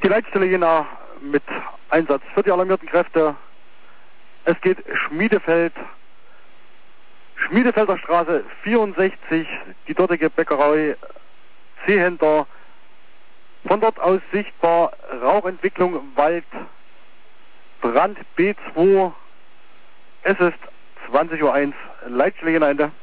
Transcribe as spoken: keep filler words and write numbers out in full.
Leitstelle Jena mit Einsatz für die alarmierten Kräfte. Es geht Schmiedefeld, Schmiedefelder Straße vierundsechzig, die dortige Bäckerei Zehenter. Von dort aus sichtbar Rauchentwicklung, Wald, Brand B zwei. Es ist zwanzig Uhr eins, Leitstelle Jena Ende.